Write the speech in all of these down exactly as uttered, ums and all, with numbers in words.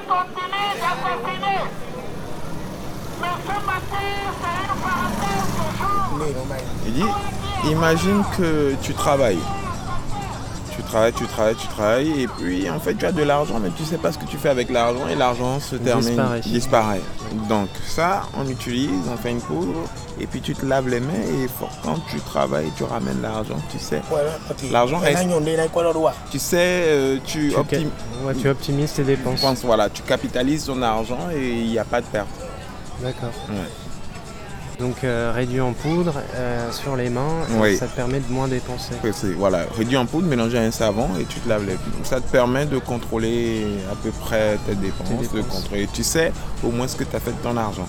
continue d'assassiner. Mais ce matin, c'est une parenthèse de jour. Il dit, imagine que tu travailles. Tu travailles, tu travailles, tu travailles, et puis en fait tu as de l'argent, mais tu ne sais pas ce que tu fais avec l'argent, et l'argent se termine, disparaît. disparaît. Donc ça, on utilise, on fait une poudre, et puis tu te laves les mains, et quand tu travailles, tu ramènes l'argent, tu sais. L'argent reste. Tu sais, euh, tu, Tu, optim... ca- ouais, tu optimises tes dépenses. pense, voilà, tu capitalises ton argent, et il n'y a pas de perte. D'accord. Ouais. Donc euh, réduit en poudre euh, sur les mains, Oui. ça te permet de moins dépenser. C'est, voilà, réduit en poudre, mélangé à un savon et tu te laves les mains. Donc ça te permet de contrôler à peu près tes dépenses, Tes dépenses. de contrôler. Tu sais au moins ce que tu as fait de ton argent.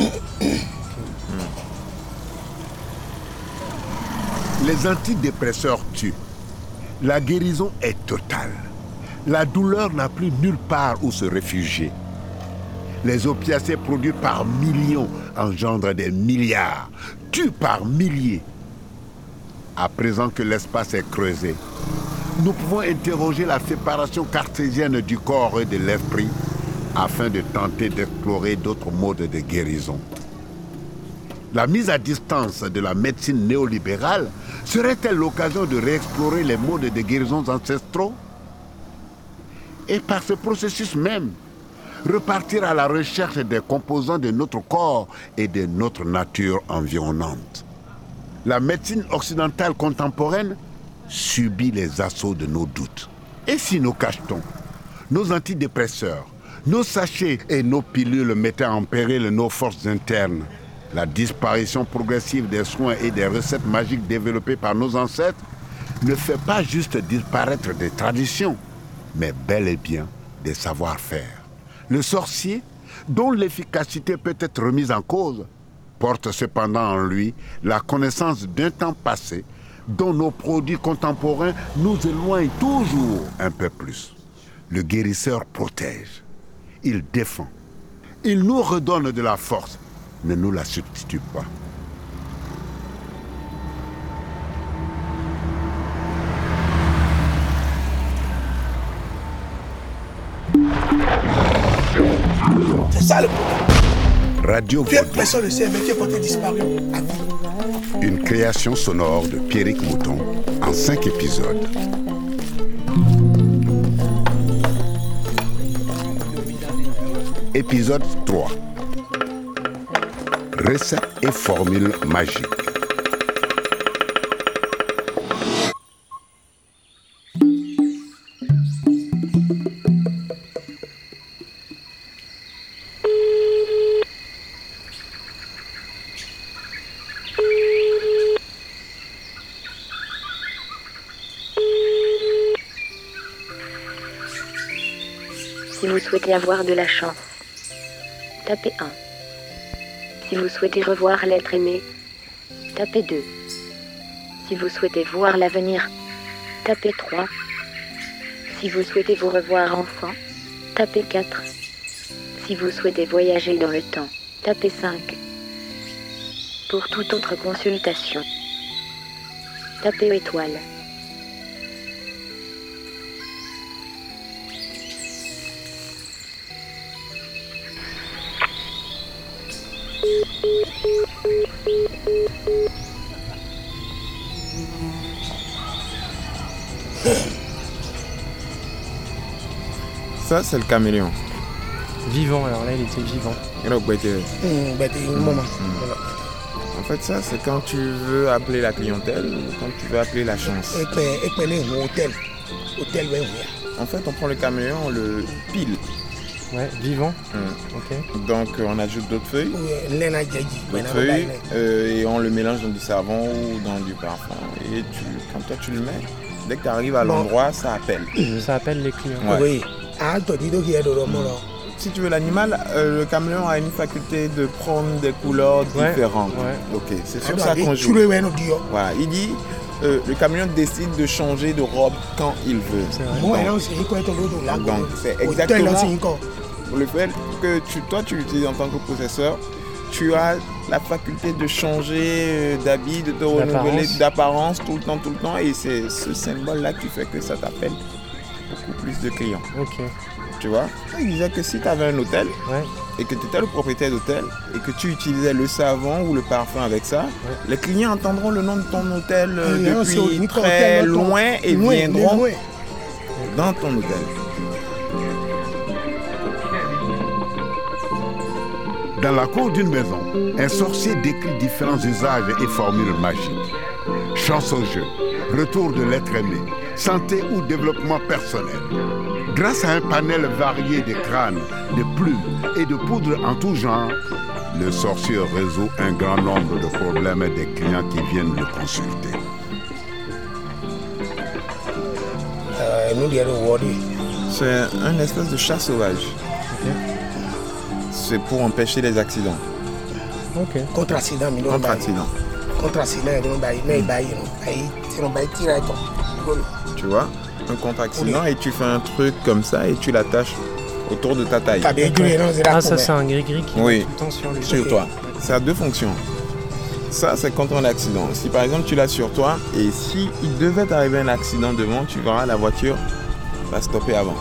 Les antidépresseurs tuent. La guérison est totale. La douleur n'a plus nulle part où se réfugier. Les opiacés produits par millions engendrent des milliards, tuent par milliers. À présent que l'espace est creusé, nous pouvons interroger la séparation cartésienne du corps et de l'esprit afin de tenter d'explorer d'autres modes de guérison. La mise à distance de la médecine néolibérale serait-elle l'occasion de réexplorer les modes de guérison ancestraux? Et par ce processus même, repartir à la recherche des composants de notre corps et de notre nature environnante. La médecine occidentale contemporaine subit les assauts de nos doutes. Et si nous cachetons nos antidépresseurs, nos sachets et nos pilules mettaient en péril nos forces internes, la disparition progressive des soins et des recettes magiques développées par nos ancêtres ne fait pas juste disparaître des traditions, mais bel et bien des savoir-faire. Le sorcier, dont l'efficacité peut être remise en cause, porte cependant en lui la connaissance d'un temps passé dont nos produits contemporains nous éloignent toujours un peu plus. Le guérisseur protège, il défend, il nous redonne de la force, ne nous la substitue pas. C'est ça le problème. Radio Pierre, Vaudou, personne ne sait, mais qui est porté disparu. une création sonore de Pierrick Mouton en cinq épisodes. Épisode trois. Recettes et formules magiques. Si vous souhaitez avoir de la chance, tapez un. Si vous souhaitez revoir l'être aimé, tapez deux. Si vous souhaitez voir l'avenir, tapez trois. Si vous souhaitez vous revoir enfant, tapez quatre. Si vous souhaitez voyager dans le temps, tapez cinq. Pour toute autre consultation, tapez étoile. Ça, c'est le caméléon. Vivant, alors là, il était vivant. Et donc, bah, t'es- En fait, ça, c'est quand tu veux appeler la clientèle ou quand tu veux appeler la chance. En fait, on prend le caméléon, on le pile. Ouais, vivant. Hum. Ok. Donc, euh, on ajoute d'autres feuilles, d'autres feuilles euh, et on le mélange dans du savon ou dans du parfum. Et tu, quand toi, tu le mets, dès que tu arrives à l'endroit, ça appelle. Ça appelle les clients. Ouais. Oui. Ah, toi, dis donc qu'il y a de l'homme là. Si tu veux l'animal, euh, le caméléon a une faculté de prendre des couleurs Ouais, différentes. ouais. Ok, c'est Ah, sur bah, ça qu'on tu joue. le mets, nous disons. Voilà, il dit, euh, le caméléon décide de changer de robe quand il veut. C'est vrai. Bon, Donc, alors, c'est quoi ton autre là? Donc, c'est exactement le fait que tu, toi, tu l'utilises en tant que possesseur, tu as la faculté de changer euh, d'habit, de te renouveler D'apparence. d'apparence tout le temps, tout le temps. Et c'est ce symbole-là qui fait que ça t'appelle beaucoup plus de clients. Ok. Tu vois? Il disait que si tu avais un hôtel, ouais. et que tu étais le propriétaire d'hôtel et que tu utilisais le savon ou le parfum avec ça, ouais. les clients entendront le nom de ton hôtel euh, depuis non, très hôtel, loin et loin, viendront loin. dans ton hôtel. Dans la cour d'une maison, un sorcier décrit différents usages et formules magiques. Chance-jeu, retour de l'être aimé, santé ou développement personnel. Grâce à un panel varié de crânes, de plumes et de poudre en tout genre, le sorcier résout un grand nombre de problèmes des clients qui viennent le consulter. C'est un espèce de chat sauvage. Okay. C'est pour empêcher les accidents. Okay. Contre-accident. Contre-accident. Contre-accident, tu vois, un contre-accident oui. et tu fais un truc comme ça et tu l'attaches autour de ta taille. Ah, ça c'est un gris-gris qui oui. est tout le temps sur lui. Sur toi. Ça a deux fonctions. Ça, c'est contre un accident. Si par exemple tu l'as sur toi et si il devait t'arriver un accident devant, tu verras la voiture va stopper avant.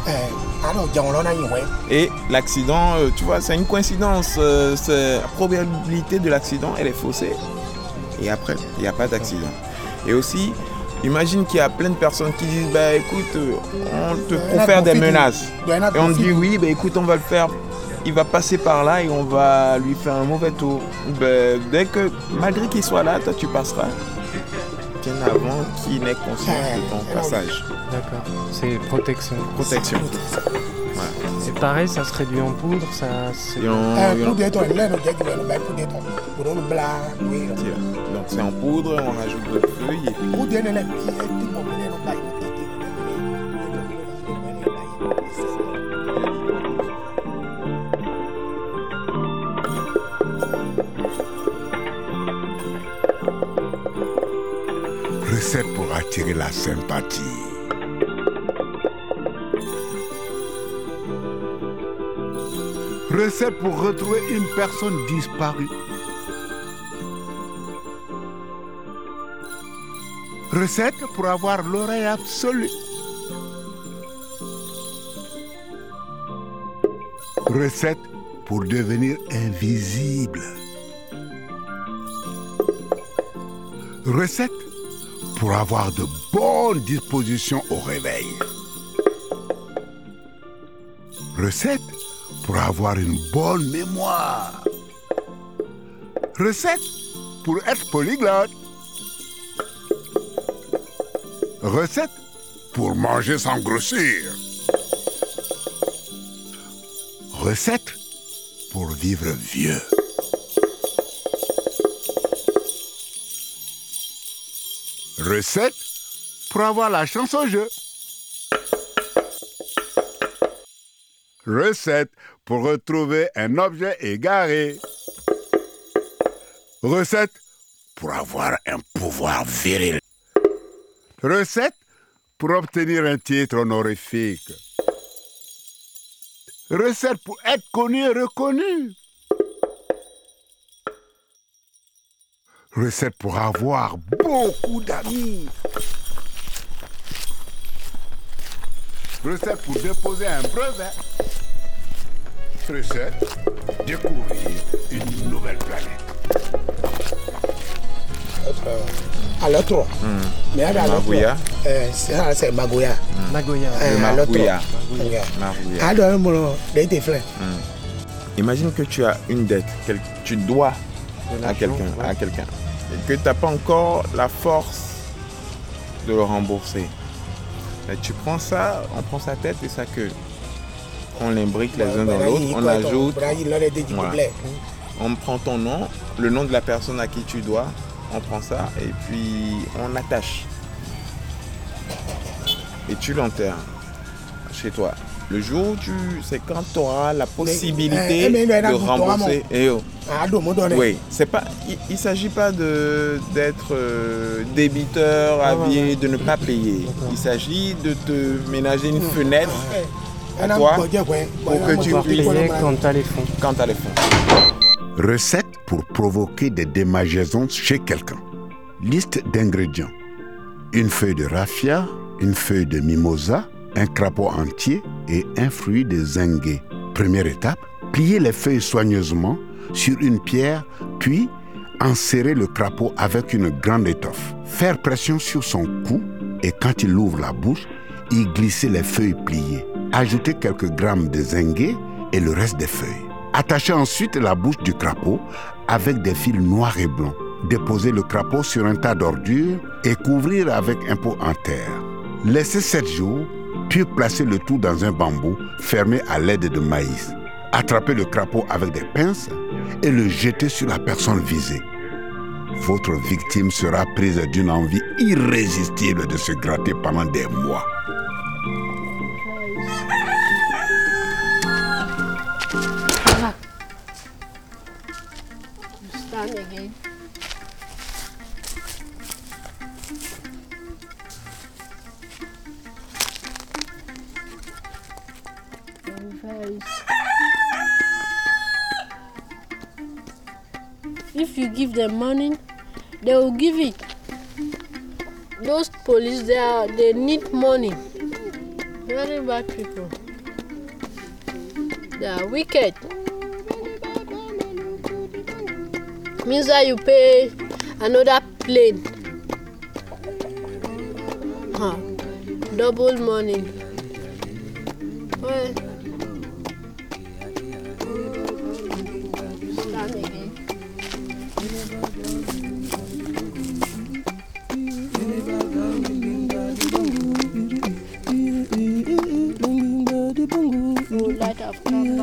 Et l'accident, tu vois, c'est une coïncidence. C'est la probabilité de l'accident, elle est faussée. Et après, il n'y a pas d'accident. Et aussi, imagine qu'il y a plein de personnes qui disent bah, écoute, on te profère des menaces. Et on dit oui, bah, écoute, on va le faire. Il va passer par là et on va lui faire un mauvais tour. Bah, dès que, malgré qu'il soit là, toi tu passeras. Bien avant qu'il n'ait conscience de ton passage. D'accord. C'est protection. Protection. Ouais. C'est pareil, ça se réduit en poudre, ça. C'est... On... Donc c'est en poudre, on ajoute d'autres feuilles et puis. Recette pour attirer la sympathie. Recette pour retrouver une personne disparue. Recette pour avoir l'oreille absolue. Recette pour devenir invisible. Recette pour avoir de bonnes dispositions au réveil. Recette pour avoir une bonne mémoire. Recette pour être polyglotte. Recette pour manger sans grossir. Recette pour vivre vieux. Recette pour avoir la chance au jeu. Recette pour retrouver un objet égaré. Recette pour avoir un pouvoir viril. Recette pour obtenir un titre honorifique. Recette pour être connu et reconnu. Recette pour avoir beaucoup d'amis. Recette pour déposer un brevet. Recette, découvrir une nouvelle planète. À l'autre. Mais à Magoya. C'est Magoya. Magoya. Magoya. Magoya. Imagine que tu as une dette, que tu dois à quelqu'un, ouais. à quelqu'un, et que tu n'as pas encore la force de le rembourser. Mais tu prends ça, on prend sa tête et sa queue. On l'imbrique les uns dans l'autre, on ajoute. Voilà. On prend ton nom, le nom de la personne à qui tu dois, on prend ça et puis on attache. Et tu l'enterres chez toi. Le jour où tu... c'est quand tu auras la possibilité mais, mais, mais, de rembourser. Et oh. Oui, c'est pas... il ne s'agit pas de, d'être euh, débiteur, avié, de ne pas payer. Il s'agit de te ménager une fenêtre à toi pour que tu puisses payer quand tu as les fonds. Quand tu as les fonds. Recette pour provoquer des démangeaisons chez quelqu'un. Liste d'ingrédients. Une feuille de raffia, une feuille de mimosa, un crapaud entier, et un fruit de zingué. Première étape, plier les feuilles soigneusement sur une pierre, puis enserrer le crapaud avec une grande étoffe. Faire pression sur son cou et quand il ouvre la bouche, y glisser les feuilles pliées. Ajouter quelques grammes de zingué et le reste des feuilles. Attacher ensuite la bouche du crapaud avec des fils noirs et blancs. Déposer le crapaud sur un tas d'ordures et couvrir avec un pot en terre. Laisser sept jours, puis placer le tout dans un bambou fermé à l'aide de maïs. Attraper le crapaud avec des pinces et le jeter sur la personne visée. Votre victime sera prise d'une envie irrésistible de se gratter pendant des mois. Stand again. If you give them money, they will give it. Those police, they are, they need money. Very bad people. They are wicked. Means that you pay another plane. Huh. Double money. Well, stand again. Oh, light of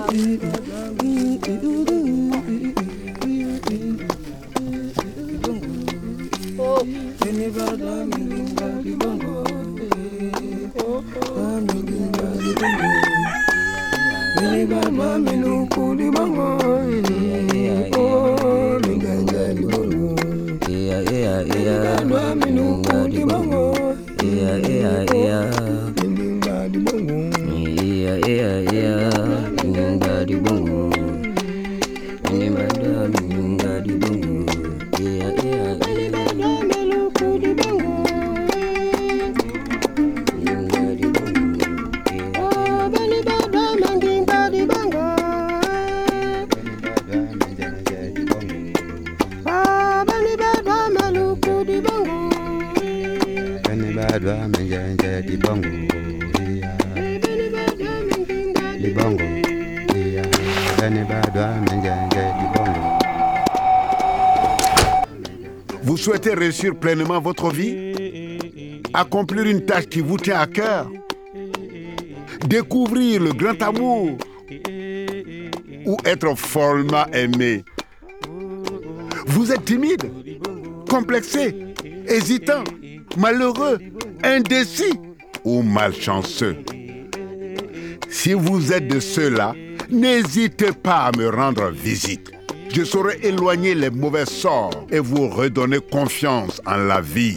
Vous souhaitez réussir pleinement votre vie? Accomplir une tâche qui vous tient à cœur? Découvrir le grand amour? Ou être follement aimé? Vous êtes timide, complexé, hésitant, malheureux, indécis ou malchanceux? Si vous êtes de ceux-là, n'hésitez pas à me rendre visite. Je saurai éloigner les mauvais sorts et vous redonner confiance en la vie.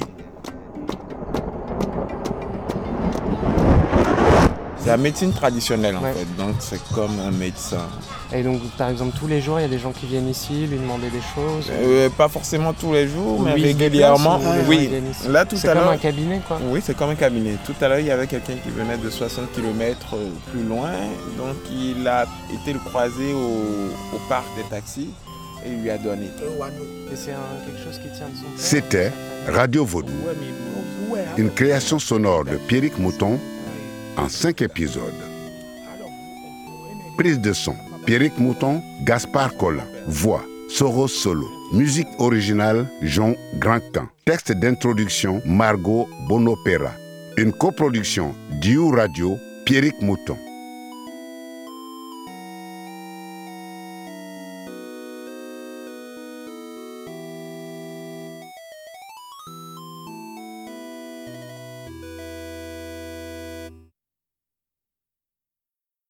C'est la médecine traditionnelle en ouais. fait, donc c'est comme un médecin. Et donc par exemple tous les jours il y a des gens qui viennent ici lui demander des choses euh, Pas forcément tous les jours, ou mais lui, régulièrement. Déplace, ou oui, là tout c'est à l'heure. C'est comme un cabinet quoi. Oui, c'est comme un cabinet. Tout à l'heure il y avait quelqu'un qui venait de soixante kilomètres plus loin, donc il a été le croiser au, au parc des taxis et il lui a donné. Et c'est un, quelque chose qui tient de son père. C'était Radio Vaudou, une création sonore de Pierrick Mouton en cinq épisodes. Prise de son, Pierrick Mouton, Gaspard Collin. Voix, Soros Solo. Musique originale, Jean Grandcamp. Texte d'introduction, Margot Bonopera. Une coproduction, Diou Radio, Pierrick Mouton.